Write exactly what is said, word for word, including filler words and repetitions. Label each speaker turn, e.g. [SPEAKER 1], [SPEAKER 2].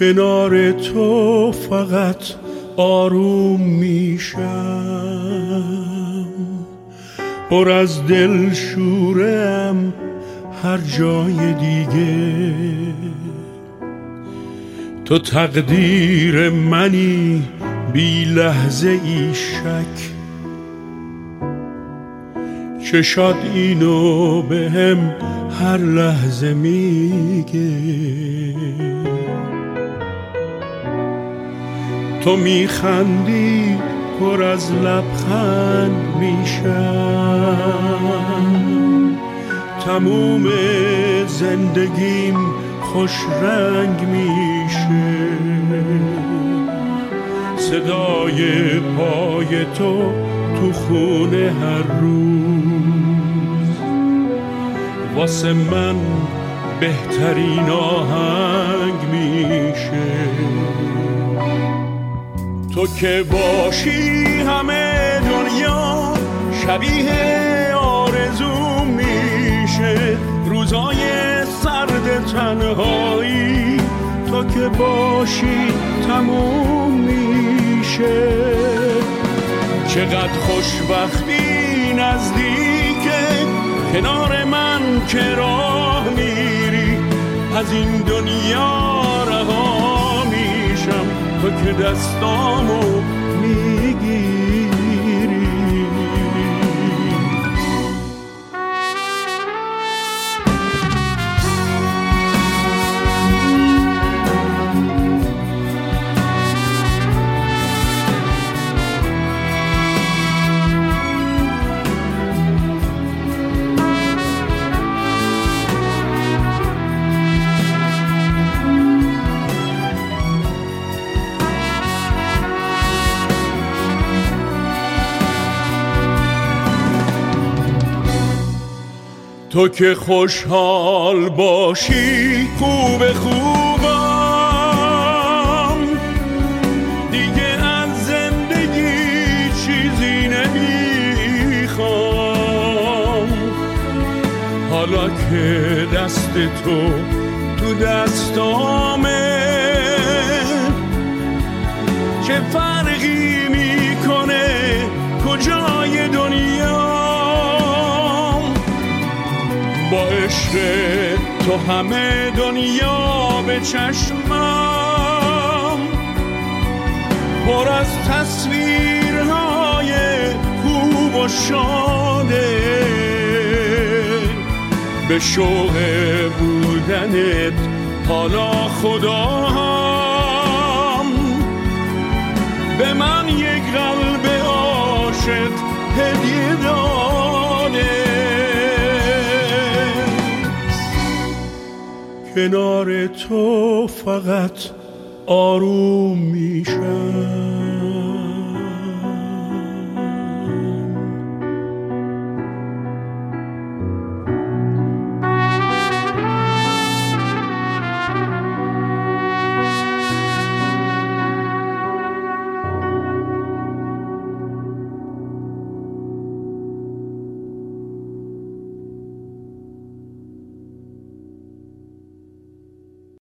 [SPEAKER 1] کنار تو فقط آروم میشم، پر از دل شورم هر جای دیگه. تو تقدیر منی بی لحظه ای شک، چشات اینو به هم هر لحظه میگه. تو میخندی پر از لبخند میشم، تموم زندگیم خوش رنگ میشه. صدای پای تو تو خونه هر روز واسه من بهترین آهنگ میشه. تو که باشی همه دنیا شبیه آرزو میشه. روزای سرد تنهایی تو که باشی تموم میشه. چقدر خوشبختی نزدیکه کنار من که راه میری. از این دنیا رها میشم تو که دستامو میگیری. تو که خوشحال باشی خوب خوبم، دیگه از زندگی چیزی نمیخوام. حالا که دست تو تو دستامه چه فرقی میکنه کجای دنیا. با عشق تو همه دنیا به چشمم پر از تصویرهای خوب و شاده. به شوق بودنت حالا خدا هم به من یک قلب عاشق هدیه داده. کنار تو فقط آروم میشم،